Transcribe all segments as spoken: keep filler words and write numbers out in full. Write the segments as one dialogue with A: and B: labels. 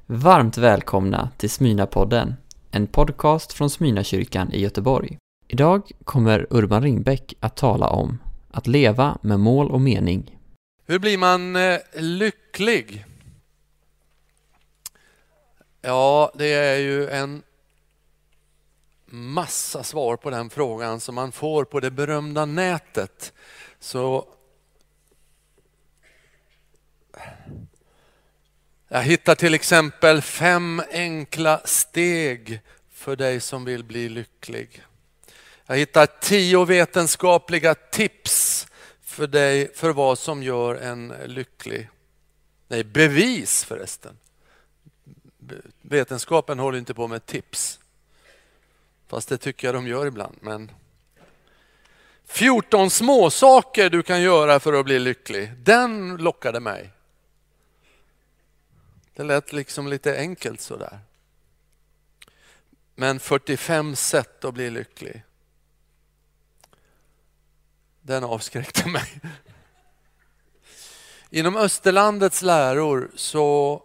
A: Varmt välkomna till Smyrnapodden, en podcast från Smyrnakyrkan i Göteborg. Idag kommer Urban Ringbäck att tala om att leva med mål och mening.
B: Hur blir man eh, lycklig? Ja, det är ju en massa svar på den frågan som man får på det berömda nätet. Så jag hittar till exempel fem enkla steg för dig som vill bli lycklig. Jag hittar tio vetenskapliga tips för dig för vad som gör en lycklig. Nej, bevis förresten. Vetenskapen håller inte på med tips. Fast det tycker jag de gör ibland. Men fjorton små saker du kan göra för att bli lycklig. Den lockade mig. Det lät liksom lite enkelt sådär. Men fyrtiofem sätt att bli lycklig. Den avskräckte mig. Inom Österlandets läror så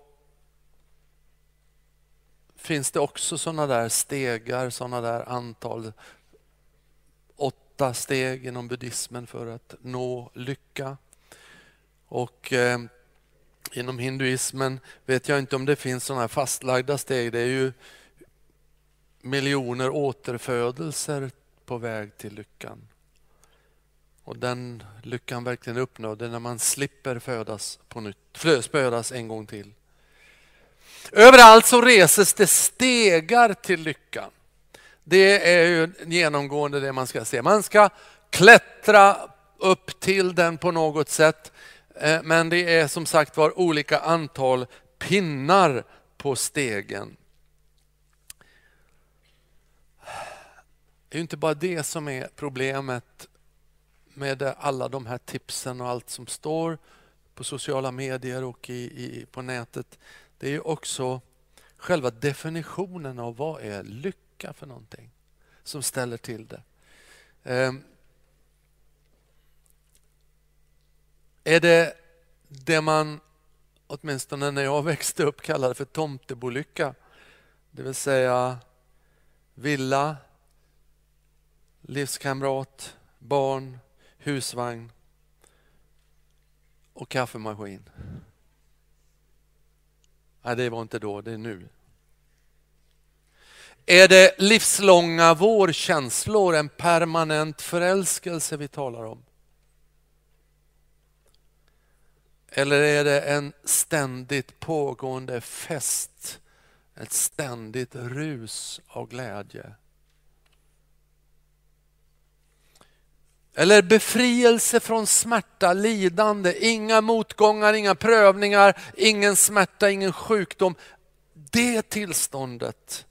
B: finns det också sådana där stegar, sådana där antal. Åtta steg inom buddhismen för att nå lycka. Och eh, inom hinduismen vet jag inte om det finns sådana här fastlagda steg. Det är ju miljoner återfödelser på väg till lyckan. Och den lyckan verkligen uppnådde när man slipper födas på nytt, födas en gång till. Överallt så reses det stegar till lyckan. Det är ju genomgående det man ska se. Man ska klättra upp till den på något sätt. Men det är som sagt var olika antal pinnar på stegen. Det är ju inte bara det som är problemet med alla de här tipsen och allt som står på sociala medier och i, i, på nätet. Det är ju också själva definitionen av vad är lycka för någonting som ställer till det. Eh, är det det man, åtminstone när jag växte upp, kallade för tomtebolycka? Det vill säga villa, livskamrat, barn, husvagn och kaffemaskin. Nej, det var inte då, det är nu. Är det livslånga vårkänslor, en permanent förälskelse vi talar om? Eller är det en ständigt pågående fest, ett ständigt rus av glädje? Eller befrielse från smärta, lidande, inga motgångar, inga prövningar, ingen smärta, ingen sjukdom. Det tillståndet.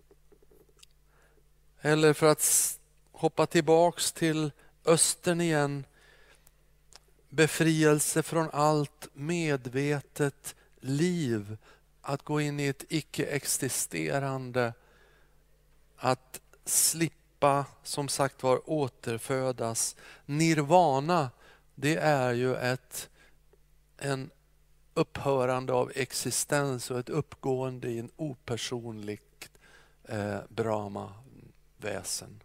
B: Eller för att hoppa tillbaks till östern igen. Befrielse från allt medvetet liv. Att gå in i ett icke-existerande. Att slippa, som sagt var, återfödas. Nirvana, det är ju ett en upphörande av existens och ett uppgående i en opersonligt eh, Brahma-väsen.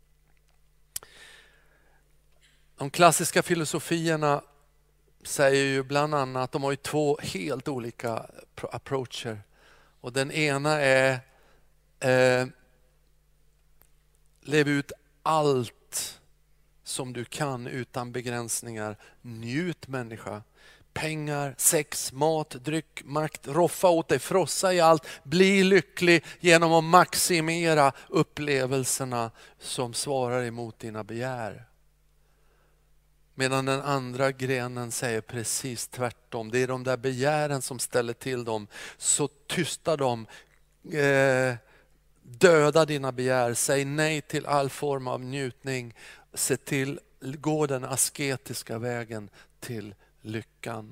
B: De klassiska filosofierna säger ju bland annat att de har ju två helt olika approacher. Och den ena är eh, lev ut allt som du kan utan begränsningar. Njut människa. Pengar, sex, mat, dryck, makt. Roffa åt dig, frossa i allt. Bli lycklig genom att maximera upplevelserna som svarar emot dina begär. Medan den andra grenen säger precis tvärtom. Det är de där begären som ställer till dem. Så tysta dem. Eh, Döda dina begär, säg nej till all form av njutning. Se till, gå den asketiska vägen till lyckan.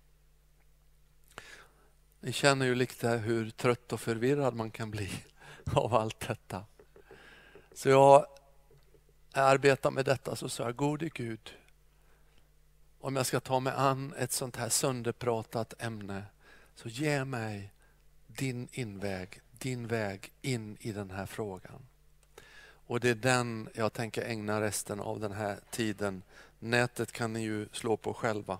B: Ni känner ju lite hur trött och förvirrad man kan bli av allt detta. Så jag arbetar med detta, så sa jag, gode Gud, om jag ska ta mig an ett sånt här sönderpratat ämne, så ge mig din inväg, din väg in i den här frågan. Och det är den jag tänker ägna resten av den här tiden. Nätet kan ni ju slå på själva.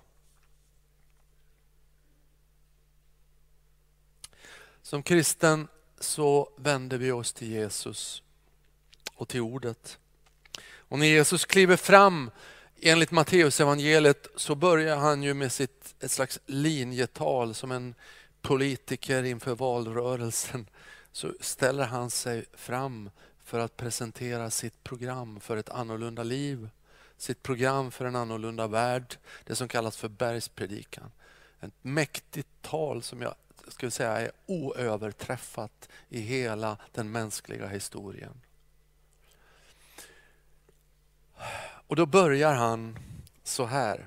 B: Som kristen så vänder vi oss till Jesus och till ordet. Och när Jesus kliver fram enligt Matteus evangeliet så börjar han ju med sitt ett slags linjetal som en politiker inför valrörelsen. Så ställer han sig fram för att presentera sitt program för ett annorlunda liv. Sitt program för en annorlunda värld. Det som kallas för bergspredikan. Ett mäktigt tal som jag skulle säga är oöverträffat i hela den mänskliga historien. Och då börjar han så här.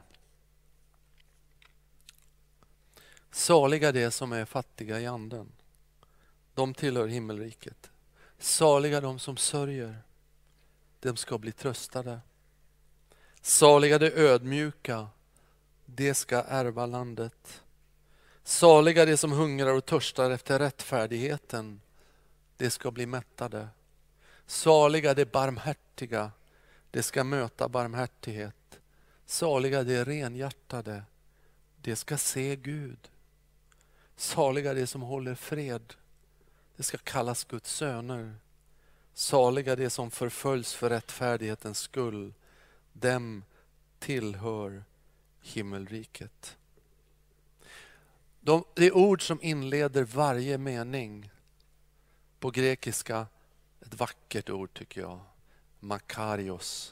B: Saliga det som är fattiga i anden. De tillhör himmelriket. Saliga de som sörjer. De ska bli tröstade. Saliga de ödmjuka. De ska ärva landet. Saliga de som hungrar och törstar efter rättfärdigheten. De ska bli mättade. Saliga de barmhärtiga. De ska möta barmhärtighet. Saliga de renhjärtade. De ska se Gud. Saliga de som håller fred. De ska kallas Guds söner. Saliga de som förföljs för rättfärdighetens skull. Dem tillhör himmelriket. De, det är ord som inleder varje mening. På grekiska, ett vackert ord tycker jag. Makarios.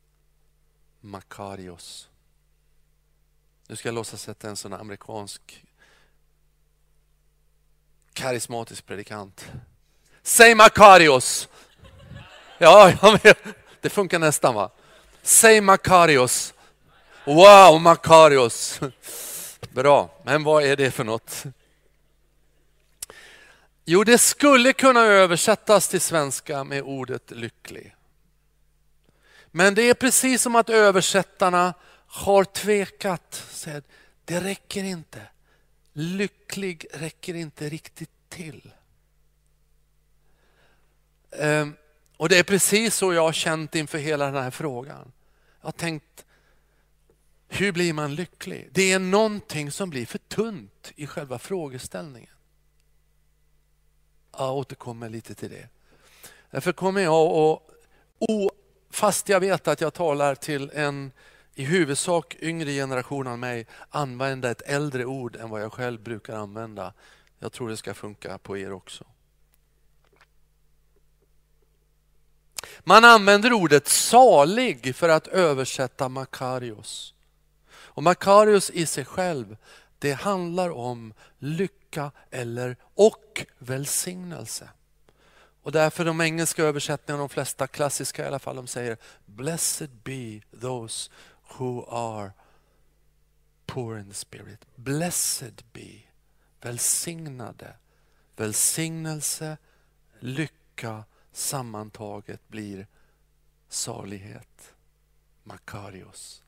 B: Makarios. Nu ska jag låtsas sätta en sån amerikansk karismatisk predikant. Säg Makarios. Ja, jag vet. Det funkar nästan va? Säg Makarios. Wow, Makarios. Bra, men vad är det för något? Jo, det skulle kunna översättas till svenska med ordet lycklig. Men det är precis som att översättarna har tvekat. Det räcker inte. Lycklig räcker inte riktigt till. Och det är precis så jag har känt inför hela den här frågan. Jag har tänkt, hur blir man lycklig? Det är någonting som blir för tunt i själva frågeställningen. Jag återkommer lite till det. Därför kommer jag och, och fast jag vet att jag talar till en i huvudsak yngre generation än mig, använda ett äldre ord än vad jag själv brukar använda. Jag tror det ska funka på er också. Man använder ordet salig för att översätta Makarios. Och Makarios i sig själv, det handlar om lycka eller och välsignelse. Och därför de engelska översättningarna, de flesta klassiska i alla fall, de säger blessed be those who are poor in spirit. Blessed be, välsignade, välsignelse, lycka sammantaget blir salighet. Makarios.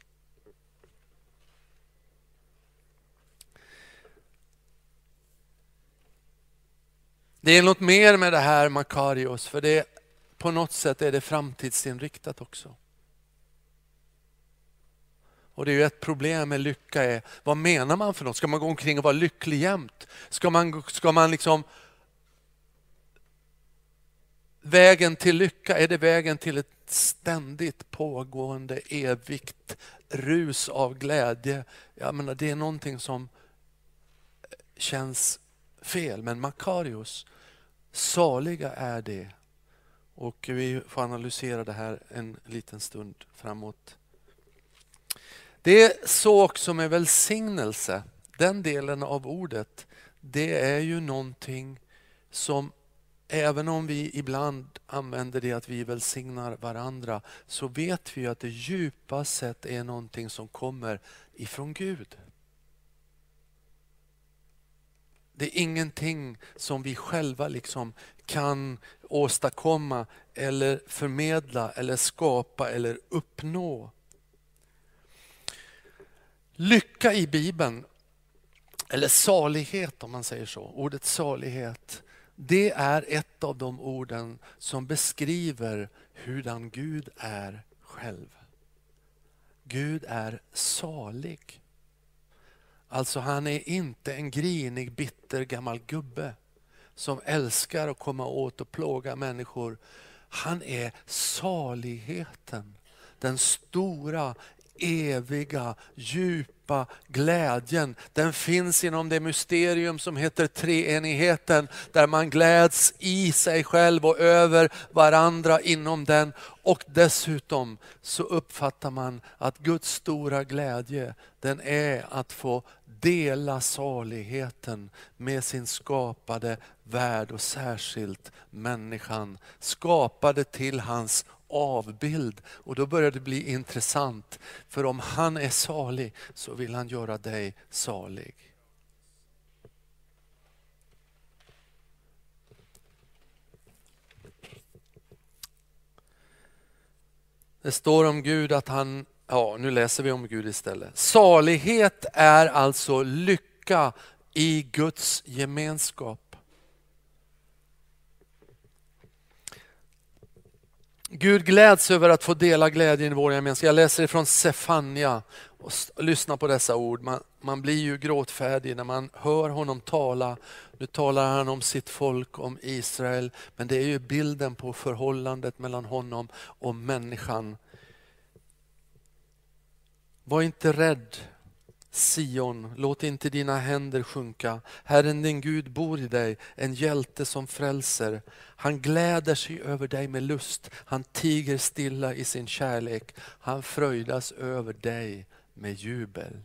B: Det är något mer med det här Makarios, för det på något sätt är det framtidsinriktat också. Och det är ju ett problem med lycka är, vad menar man för något? Ska man gå omkring och vara lycklig jämt? Ska man, ska man liksom, vägen till lycka, är det vägen till ett ständigt pågående evigt rus av glädje? Jag menar, det är någonting som känns fel, men Makarios, saliga är det. Och vi får analysera det här en liten stund framåt. Det är så också med välsignelse. Den delen av ordet, det är ju någonting som, även om vi ibland använder det att vi välsignar varandra, så vet vi att det djupa sett är någonting som kommer ifrån Gud. Det är ingenting som vi själva liksom kan åstadkomma eller förmedla eller skapa eller uppnå. Lycka i Bibeln eller salighet om man säger så, ordet salighet, det är ett av de orden som beskriver hurdan Gud är själv. Gud är salig. Alltså han är inte en grinig, bitter gammal gubbe som älskar att komma åt och plåga människor. Han är saligheten, den stora, eviga, djupa glädjen. Den finns inom det mysterium som heter treenigheten, där man gläds i sig själv och över varandra inom den. Och dessutom så uppfattar man att Guds stora glädje, den är att få dela saligheten med sin skapade värld och särskilt människan, skapade till hans avbild. Och då börjar det bli intressant, för om han är salig så vill han göra dig salig. Det står om Gud att han, ja nu läser vi om Gud istället. Salighet är alltså lycka i Guds gemenskap. Gud gläds över att få dela glädjen i vår gemenskap. Jag läser ifrån Sefania och lyssna på dessa ord. Man, man blir ju gråtfärdig när man hör honom tala. Nu talar han om sitt folk, om Israel. Men det är ju bilden på förhållandet mellan honom och människan. Var inte rädd, Sion, låt inte dina händer sjunka. Herren din Gud bor i dig, en hjälte som frälser. Han gläder sig över dig med lust. Han tiger stilla i sin kärlek. Han fröjdas över dig med jubel.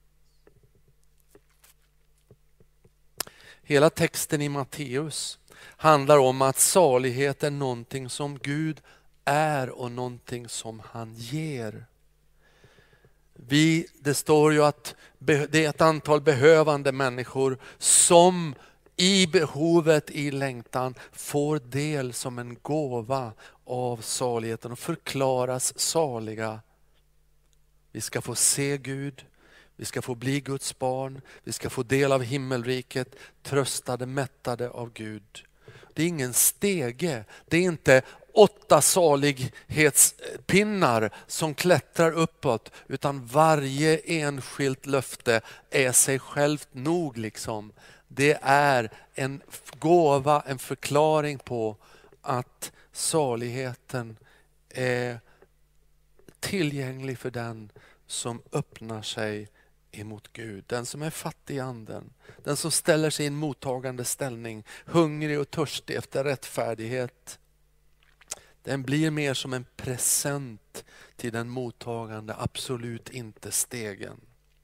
B: Hela texten i Matteus handlar om att salighet är någonting som Gud är och någonting som han ger. Vi, det står ju att det är ett antal behövande människor som i behovet, i längtan får del som en gåva av saligheten och förklaras saliga. Vi ska få se Gud, vi ska få bli Guds barn, vi ska få del av himmelriket, tröstade, mättade av Gud. Det är ingen stege, det är inte åtta salighetspinnar som klättrar uppåt, utan varje enskilt löfte är sig självt nog liksom. Det är en gåva, en förklaring på att saligheten är tillgänglig för den som öppnar sig emot Gud. Den som är fattig i anden, den som ställer sig i en mottagande ställning, hungrig och törstig efter rättfärdighet. Den blir mer som en present till den mottagande, absolut inte stegen.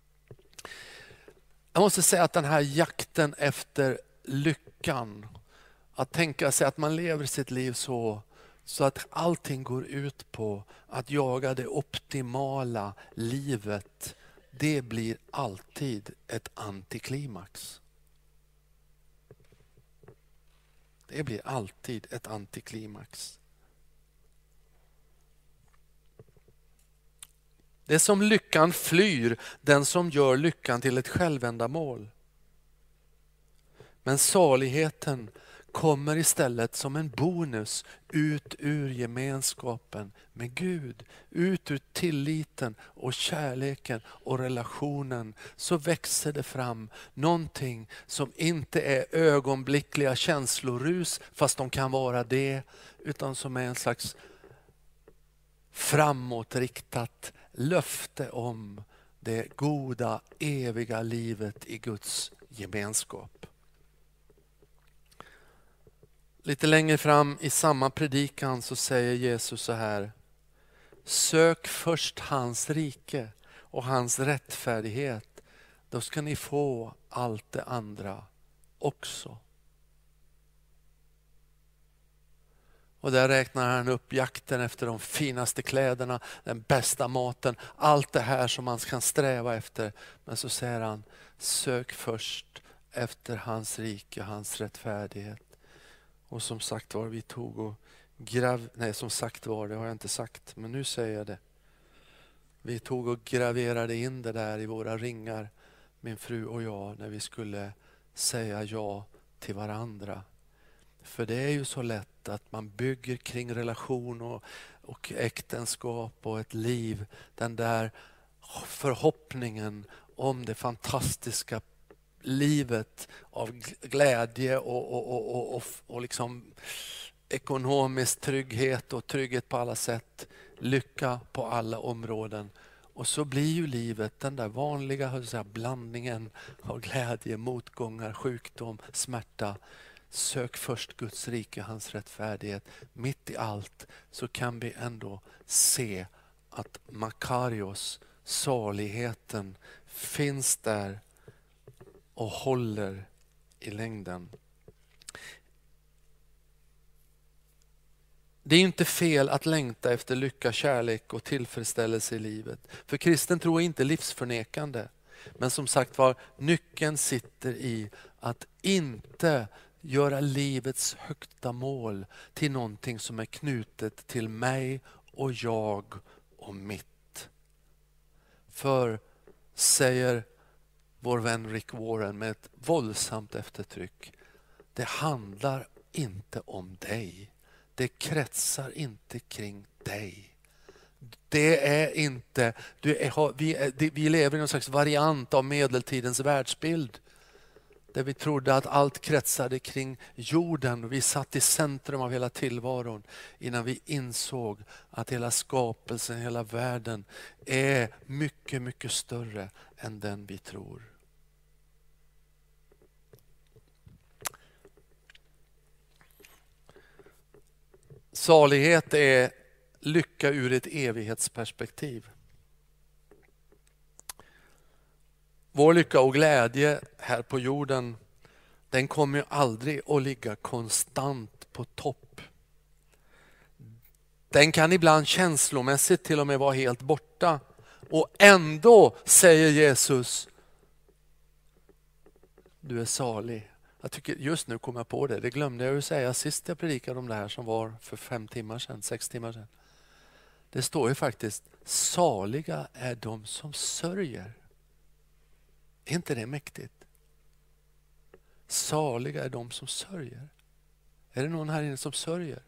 B: Jag måste säga att den här jakten efter lyckan, att tänka sig att man lever sitt liv så, så att allting går ut på att jaga det optimala livet, det blir alltid ett antiklimax. Det blir alltid ett antiklimax. Det är som lyckan flyr, den som gör lyckan till ett självändamål. Men saligheten kommer istället som en bonus ut ur gemenskapen med Gud. Ut ur tilliten och kärleken och relationen, så växer det fram någonting som inte är ögonblickliga känslorus, fast de kan vara det, utan som är en slags framåtriktat löfte om det goda, eviga livet i Guds gemenskap. Lite längre fram i samma predikan så säger Jesus så här: sök först hans rike och hans rättfärdighet, då ska ni få allt det andra också. Och där räknar han upp jakten efter de finaste kläderna, den bästa maten, allt det här som man kan sträva efter. Men så säger han, sök först efter hans rike, hans rättfärdighet. Och som sagt var, vi tog och grav... Nej, som sagt var, det har jag inte sagt, men nu säger jag det. Vi tog och graverade in det där i våra ringar. min fru och jag, när vi skulle säga ja till varandra. För det är ju så lätt att man bygger kring relation och, och äktenskap och ett liv. Den där förhoppningen om det fantastiska livet av glädje och, och, och, och, och, och liksom ekonomisk trygghet och trygghet på alla sätt. Lycka på alla områden. Och så blir ju livet den där vanliga hur säga, blandningen av glädje, motgångar, sjukdom, smärta. Sök först Guds rike, hans rättfärdighet. Mitt i allt så kan vi ändå se att Makarios, saligheten, finns där och håller i längden. Det är inte fel att längta efter lycka, kärlek och tillfredsställelse i livet. För kristen tro är inte livsförnekande. Men som sagt var, nyckeln sitter i att inte göra livets högsta mål till någonting som är knutet till mig och jag och mitt. För, säger vår vän Rick Warren med ett våldsamt eftertryck, det handlar inte om dig. Det kretsar inte kring dig. Det är inte, du är, vi, är, vi lever i någon slags variant av medeltidens världsbild. Där vi trodde att allt kretsade kring jorden och vi satt i centrum av hela tillvaron. Innan vi insåg att hela skapelsen, hela världen är mycket, mycket större än den vi tror. Salighet är lycka ur ett evighetsperspektiv. Vår lycka och glädje här på jorden, den kommer ju aldrig att ligga konstant på topp. Den kan ibland känslomässigt till och med vara helt borta. Och ändå säger Jesus, du är salig. Jag tycker just nu kommer jag på det. Det glömde jag ju säga sist jag predikade om det här som var för fem timmar sedan, sex timmar sedan. Det står ju faktiskt, saliga är de som sörjer. Är inte det mäktigt? Saliga är de som sörjer. Är det någon här inne som sörjer?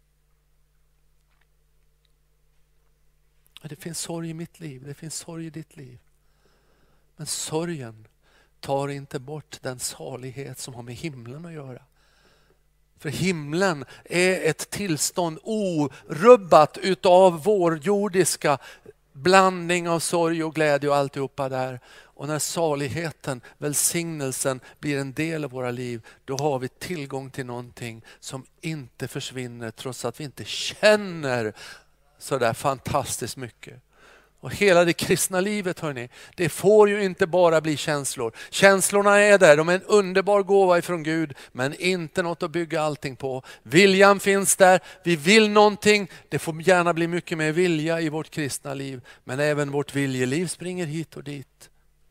B: Det finns sorg i mitt liv, det finns sorg i ditt liv. Men sorgen tar inte bort den salighet som har med himlen att göra. För himlen är ett tillstånd orubbat utav vår jordiska blandning av sorg och glädje och alltihopa där. Och när saligheten, välsignelsen blir en del av våra liv, då har vi tillgång till någonting som inte försvinner trots att vi inte känner så där fantastiskt mycket. Och hela det kristna livet, hörni, det får ju inte bara bli känslor. Känslorna är där, de är en underbar gåva ifrån Gud, men inte något att bygga allting på. Viljan finns där, vi vill någonting, det får gärna bli mycket mer vilja i vårt kristna liv, men även vårt viljeliv springer hit och dit.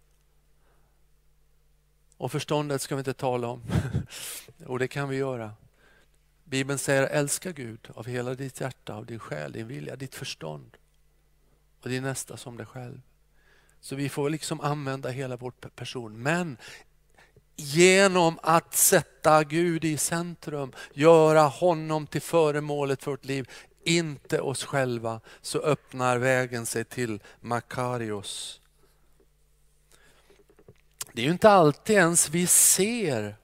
B: Och förståndet ska vi inte tala om. Och det kan vi göra. Bibeln säger, älska Gud av hela ditt hjärta, av din själ, din vilja, ditt förstånd. Och det är nästa som dig själv. Så vi får liksom använda hela vår person. Men genom att sätta Gud i centrum, göra honom till föremålet för vårt liv, inte oss själva, så öppnar vägen sig till Makarios. Det är ju inte alltid ens vi ser.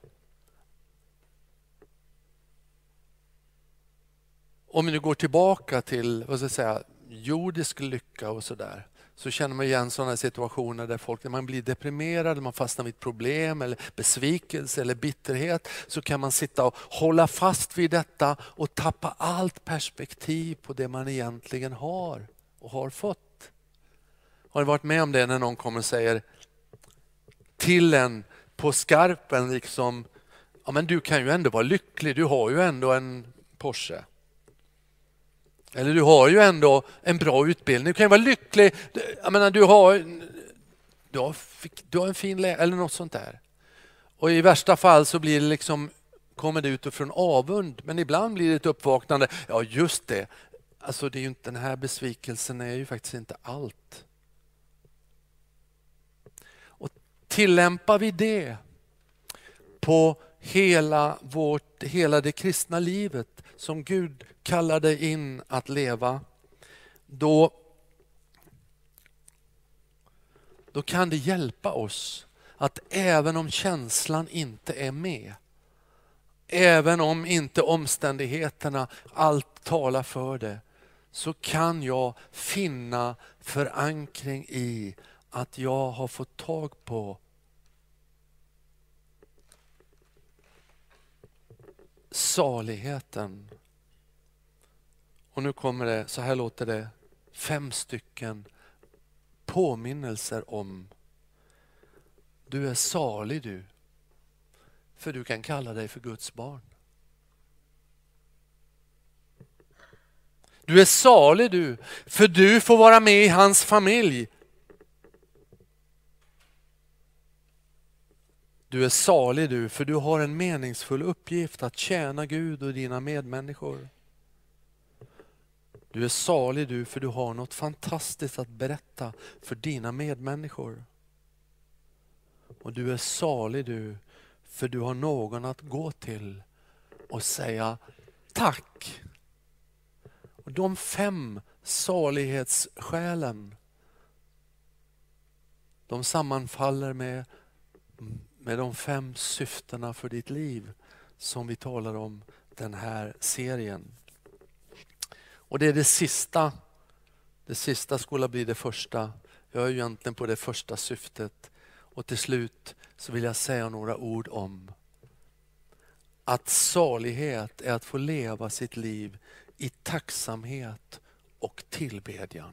B: Om vi nu går tillbaka till, vad ska jag säga, jordisk lycka och sådär, så känner man igen sådana situationer där folk, när man blir deprimerad, man fastnar vid ett problem eller besvikelse eller bitterhet, så kan man sitta och hålla fast vid detta och tappa allt perspektiv på det man egentligen har och har fått. Har ni varit med om det när någon kommer och säger till en på skarpen liksom, ja men du kan ju ändå vara lycklig, du har ju ändå en Porsche. Eller du har ju ändå en bra utbildning. Du kan ju vara lycklig. Jag menar, du har, du har, du har en fin lägenhet eller något sånt där. Och i värsta fall så blir det liksom, kommer det utifrån avund. Men ibland blir det ett uppvaknande. Ja just det. Alltså det är ju inte, den här besvikelsen är ju faktiskt inte allt. Och tillämpar vi det på hela, vårt, hela det kristna livet som Gud kallade in att leva, då, då kan det hjälpa oss att även om känslan inte är med, även om inte omständigheterna allt talar för det, så kan jag finna förankring i att jag har fått tag på saligheten. Och nu kommer det, så här låter det, fem stycken påminnelser om: du är salig du, för du kan kalla dig för Guds barn. Du är salig du, för du får vara med i hans familj. Du är salig du, för du har en meningsfull uppgift att tjäna Gud och dina medmänniskor. Du är salig du, för du har något fantastiskt att berätta för dina medmänniskor. Och du är salig du, för du har någon att gå till och säga tack. Och de fem salighetsskälen, de sammanfaller med, med de fem syftena för ditt liv som vi talar om den här serien. Och det är det sista. Det sista skulle bli det första. Jag är ju egentligen på det första syftet. Och till slut så vill jag säga några ord om att salighet är att få leva sitt liv i tacksamhet och tillbedjan.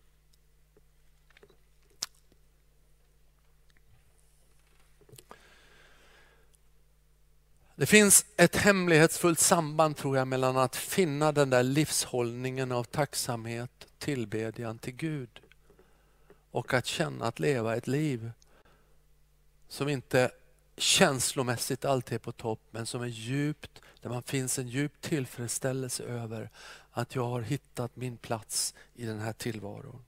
B: Det finns ett hemlighetsfullt samband, tror jag, mellan att finna den där livshållningen av tacksamhet, tillbedjan till Gud och att känna att leva ett liv som inte känslomässigt alltid är på topp, men som är djupt, där man finns en djup tillfredsställelse över att jag har hittat min plats i den här tillvaron.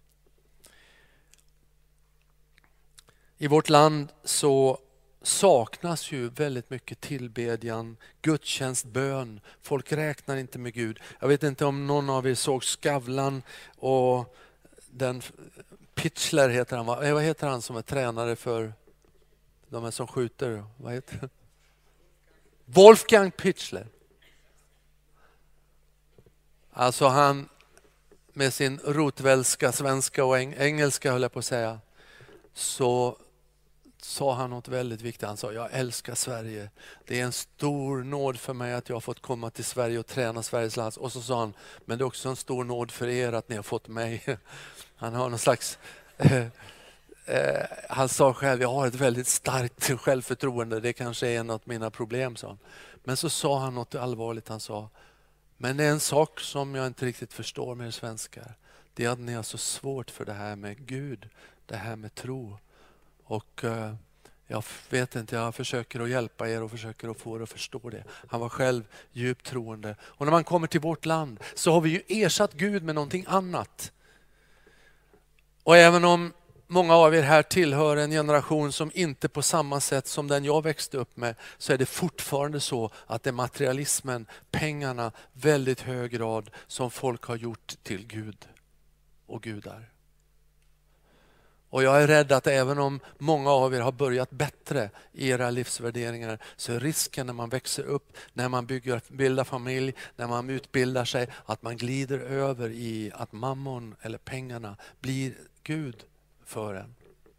B: I vårt land så saknas ju väldigt mycket tillbedjan, gudstjänst, bön. Folk räknar inte med Gud. Jag vet inte om någon av er såg Skavlan och den Pitchler heter han, va? Vad heter han som är tränare för de här som skjuter? Vad heter det? Wolfgang Pitchler. Alltså han med sin rotvälska svenska och engelska, höll jag på att säga, så sa han något väldigt viktigt. Han sa: jag älskar Sverige. Det är en stor nåd för mig att jag har fått komma till Sverige och träna Sveriges lands. Och så sa han: men det är också en stor nåd för er att ni har fått mig. Han har någon slags eh, eh, han sa själv: jag har ett väldigt starkt självförtroende. Det kanske är en av mina problem, sa han. Men så sa han något allvarligt. Han sa: men det är en sak som jag inte riktigt förstår med er svenskar. Det är att ni har så svårt för det här med Gud. Det här med tro. Och eh, jag vet inte, jag försöker att hjälpa er och försöker att få er att förstå det. Han var själv djupt troende. Och när man kommer till vårt land så har vi ju ersatt Gud med någonting annat. Och även om många av er här tillhör en generation som inte på samma sätt som den jag växte upp med, så är det fortfarande så att det är materialismen, pengarna, väldigt hög grad som folk har gjort till Gud och gudar. Och jag är rädd att även om många av er har börjat bättre i era livsvärderingar, så är risken när man växer upp, när man bygger, bildar familj, när man utbildar sig, att man glider över i att mammon eller pengarna blir Gud för en.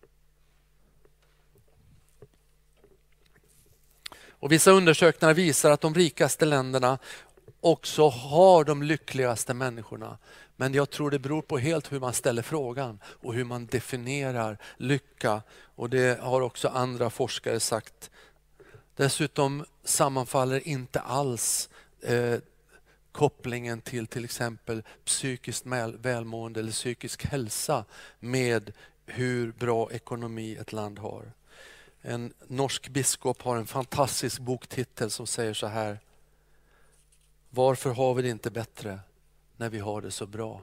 B: Och vissa undersökningar visar att de rikaste länderna också har de lyckligaste människorna. Men jag tror det beror på helt hur man ställer frågan och hur man definierar lycka. Och det har också andra forskare sagt. Dessutom sammanfaller inte alls eh, kopplingen till till exempel psykiskt välmående eller psykisk hälsa med hur bra ekonomi ett land har. En norsk biskop har en fantastisk boktitel som säger så här: varför har vi det inte bättre när vi har det så bra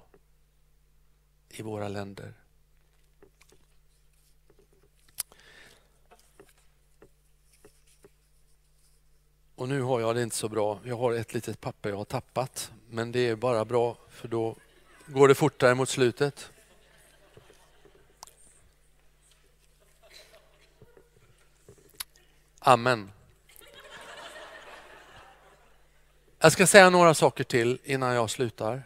B: i våra länder? Och nu har jag det inte så bra. Jag har ett litet papper jag har tappat. Men det är bara bra för då går det fortare mot slutet. Amen. Jag ska säga några saker till innan jag slutar.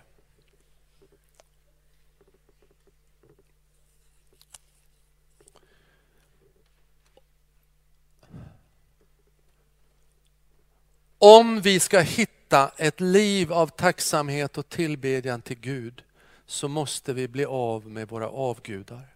B: Om vi ska hitta ett liv av tacksamhet och tillbedjan till Gud så måste vi bli av med våra avgudar.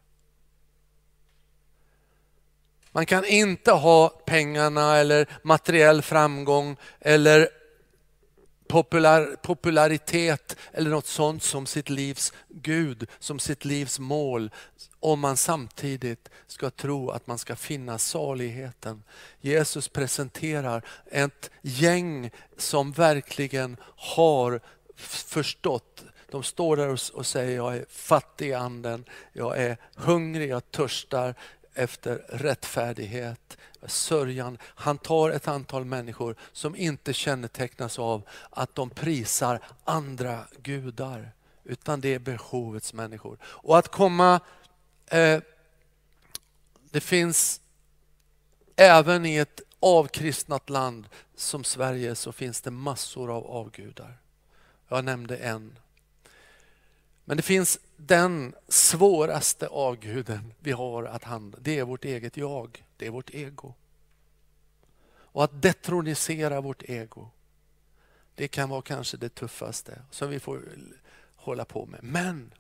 B: Man kan inte ha pengarna eller materiell framgång eller populär, popularitet eller något sånt som sitt livs Gud, som sitt livs mål, om man samtidigt ska tro att man ska finna saligheten. Jesus presenterar ett gäng som verkligen har förstått. De står där och säger: jag är fattig i anden, jag är hungrig, jag törstar efter rättfärdighet, sörjan. Han tar ett antal människor som inte kännetecknas av att de prisar andra gudar, utan det är behovets människor. Och att komma, eh, det finns även i ett avkristnat land som Sverige så finns det massor av avgudar. Jag nämnde en. Men det finns den svåraste avguden vi har att handla. Det är vårt eget jag. Det är vårt ego. Och att detronisera vårt ego, det kan vara kanske det tuffaste som vi får hålla på med. Men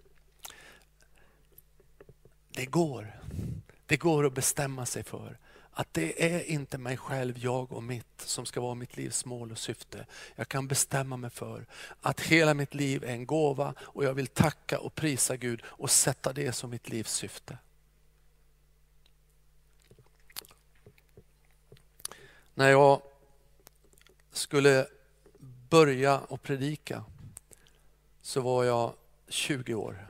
B: det går. Det går att bestämma sig för att det är inte mig själv, jag och mitt som ska vara mitt livs mål och syfte. Jag kan bestämma mig för att hela mitt liv är en gåva och jag vill tacka och prisa Gud och sätta det som mitt livs syfte. När jag skulle börja och predika så var jag tjugo år.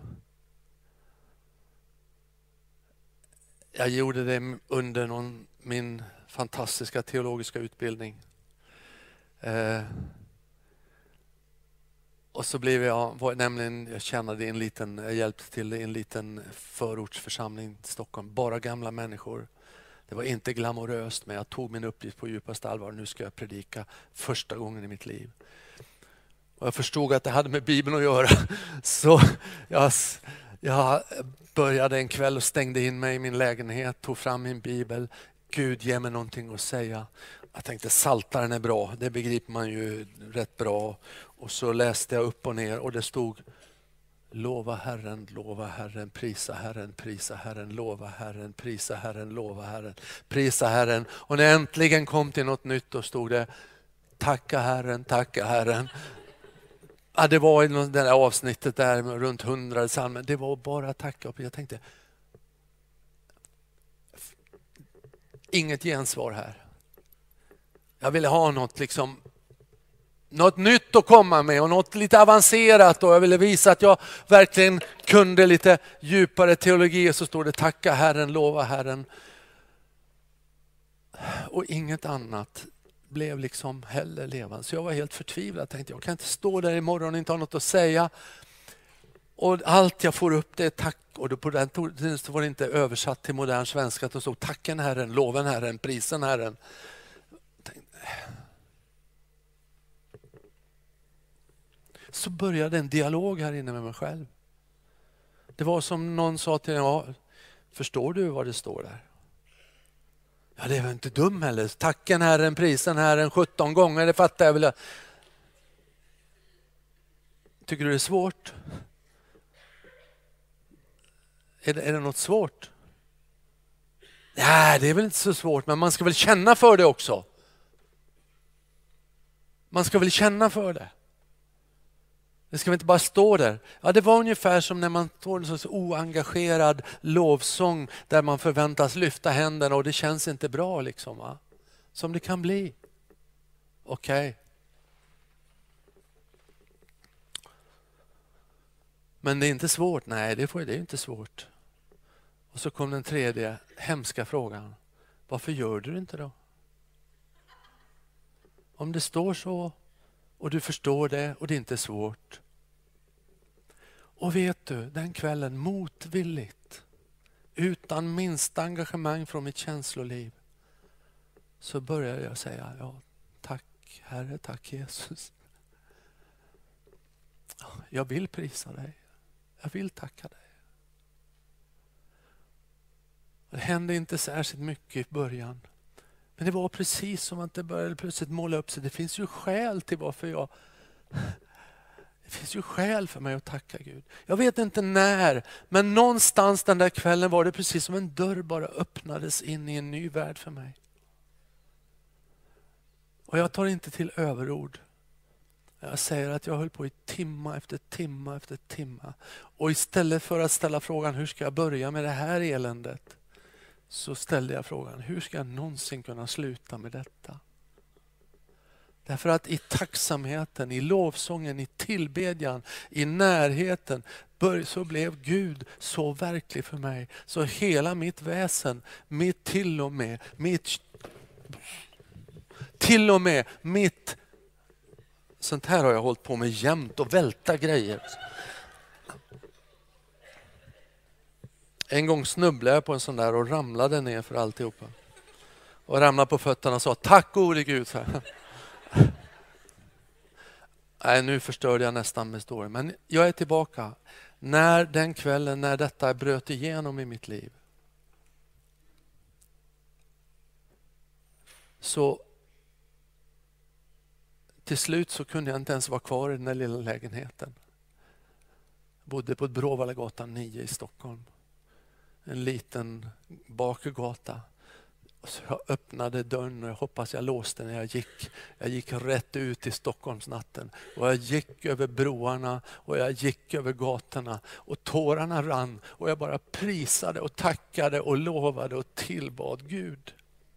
B: Jag gjorde det under någon, min fantastiska teologiska utbildning. Eh, och så blev jag, var, nämligen, jag tjänade i en liten, jag hjälpte till i en liten förortsförsamling i Stockholm. Bara gamla människor. Det var inte glamoröst, men jag tog min uppgift på djupaste allvar. Nu ska jag predika första gången i mitt liv. Och jag förstod att det hade med Bibeln att göra. Så jag... Jag började en kväll och stängde in mig i min lägenhet, tog fram min bibel. Gud, ge mig någonting att säga. Jag tänkte Psaltaren är bra, det begriper man ju rätt bra. Och så läste jag upp och ner och det stod: lova Herren, lova Herren, prisa Herren, prisa Herren, lova Herren, prisa Herren, lova Herren, prisa Herren. Och när jag äntligen kom till något nytt då stod det: tacka Herren, tacka Herren. Ja, det var i det där avsnittet där med runt hundra psalmer. Det var bara tacka upp. Jag tänkte, inget gensvar här. Jag ville ha något liksom något nytt att komma med och något lite avancerat, och jag ville visa att jag verkligen kunde lite djupare teologi. Och så står det: tacka Herren, lova Herren. Och inget annat blev liksom heller levande. Så jag var helt förtvivlad. Jag tänkte, jag kan inte stå där imorgon och inte ha något att säga. Och allt jag får upp det är tack. Och då på den tiden så var det inte översatt till modern svenska. Att det stod tacken Herren, loven Herren, prisen Herren. Tänkte, så började en dialog här inne med mig själv. Det var som någon sa till mig: ja, förstår du vad det står där? Ja, det är väl inte dum heller. Tacken Herren, prisen Herren, sjutton gånger, det fattar jag väl. Tycker du det är svårt? Är det, är det något svårt? Nej, det är väl inte så svårt, men man ska väl känna för det också. Man ska väl känna för det. Det ska väl inte bara stå där. Ja, det var ungefär som när man står en så oengagerad lovsång där man förväntas lyfta händerna och det känns inte bra liksom, va? Som det kan bli. Okej. Okay. Men det är inte svårt. Nej, det är inte svårt. Och så kom den tredje hemska frågan. Varför gör du det inte då? Om det står så och du förstår det och det inte är svårt. Och vet du, den kvällen motvilligt, utan minsta engagemang från mitt känsloliv, så började jag säga, ja, tack Herre, tack Jesus. Jag vill prisa dig. Jag vill tacka dig. Det hände inte särskilt mycket i början. Men det var precis som att det började plötsligt måla upp sig. Det finns ju skäl till varför jag... Det finns ju skäl för mig att tacka Gud. Jag vet inte när, men någonstans den där kvällen var det precis som en dörr bara öppnades in i en ny värld för mig. Och jag tar inte till överord. Jag säger att jag höll på i timma efter timma efter timma. Och istället för att ställa frågan, hur ska jag börja med det här eländet? Så ställde jag frågan, hur ska jag någonsin kunna sluta med detta? Därför att i tacksamheten, i lovsången, i tillbedjan, i närheten så blev Gud så verklig för mig. Så hela mitt väsen, mitt till och med, mitt till och med, mitt sånt här har jag hållit på med jämt och välta grejer. En gång snubblade jag på en sån där och ramlade ner för alltihopa. Och ramlade på fötterna och sa, tack gode Gud. Så här. Nej, nu förstörde jag nästan med storyn. Men jag är tillbaka. När den kvällen, när detta bröt igenom i mitt liv. Så till slut så kunde jag inte ens vara kvar i den där lilla lägenheten. Jag bodde på Bråvallagatan nio i Stockholm. En liten bakgata. Så jag öppnade dörren och jag hoppas jag låste när jag gick. Jag gick rätt ut i Stockholmsnatten. Och jag gick över broarna och jag gick över gatorna. Och tårarna rann och jag bara prisade och tackade och lovade och tillbad Gud.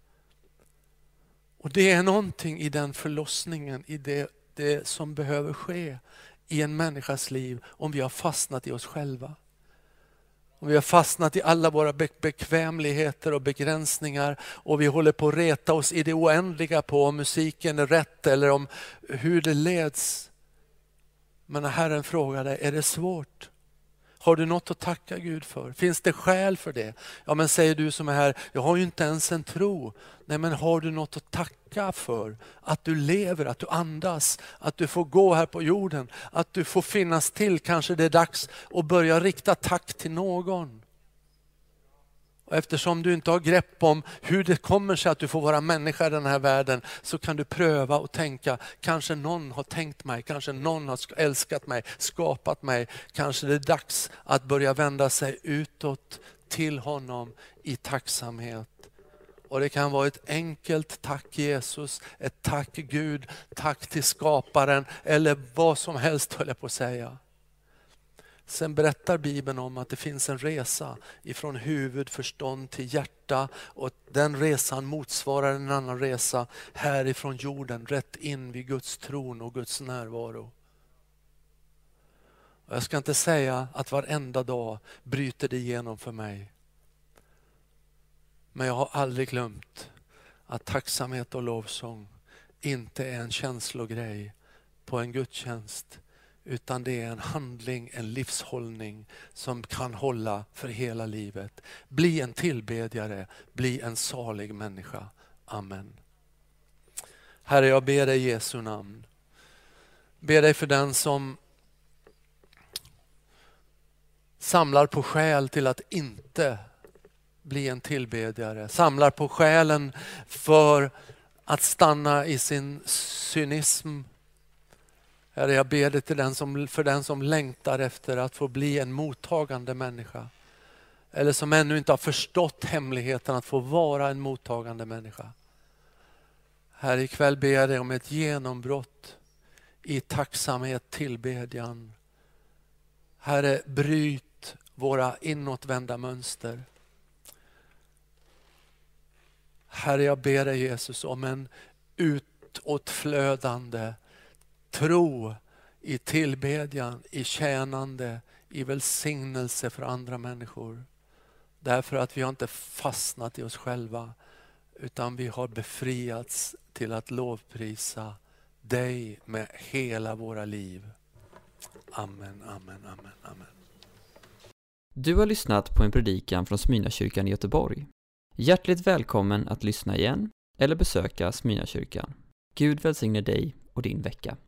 B: Och det är någonting i den förlossningen, i det, det som behöver ske i en människas liv om vi har fastnat i oss själva. Om vi har fastnat i alla våra bekvämligheter och begränsningar och vi håller på att reta oss i det oändliga på om musiken är rätt eller om hur det leds. Men Herren frågade, är det svårt? Har du något att tacka Gud för? Finns det skäl för det? Ja, men säger du som är här, jag har ju inte ens en tro. Nej, men har du något att tacka för? Att du lever, att du andas, att du får gå här på jorden, att du får finnas till. Kanske det är dags att börja rikta tack till någon. Och eftersom du inte har grepp om hur det kommer sig att du får vara människa i den här världen, så kan du pröva och tänka, kanske någon har tänkt mig, kanske någon har älskat mig, skapat mig. Kanske det är dags att börja vända sig utåt till honom i tacksamhet. Och det kan vara ett enkelt tack Jesus, ett tack Gud, tack till skaparen eller vad som helst höll jag på att säga. Sen berättar Bibeln om att det finns en resa ifrån huvud, förstånd till hjärta, och den resan motsvarar en annan resa härifrån jorden, rätt in vid Guds tron och Guds närvaro. Och jag ska inte säga att varenda dag bryter det igenom för mig. Men jag har aldrig glömt att tacksamhet och lovsång inte är en känslogrej på en gudstjänst. Utan det är en handling, en livshållning som kan hålla för hela livet. Bli en tillbedjare, bli en salig människa. Amen. Herre, jag ber dig i Jesu namn. Ber dig för den som samlar på själ till att inte bli en tillbedjare. Samlar på själen för att stanna i sin cynism. Herre, jag ber dig till den som, för den som längtar efter att få bli en mottagande människa. Eller som ännu inte har förstått hemligheten att få vara en mottagande människa. Här ikväll ber jag dig om ett genombrott i tacksamhet, tillbedjan. Herre, bryt våra inåtvända mönster. Herre, jag ber dig Jesus om en utåtflödande tro i tillbedjan, i tjänande, i välsignelse för andra människor. Därför att vi har inte fastnat i oss själva, utan vi har befriats till att lovprisa dig med hela våra liv. Amen, amen, amen, amen.
A: Du har lyssnat på en predikan från Smyrnakyrkan i Göteborg. Hjärtligt välkommen att lyssna igen eller besöka Smyrnakyrkan. Gud välsigne dig och din vecka.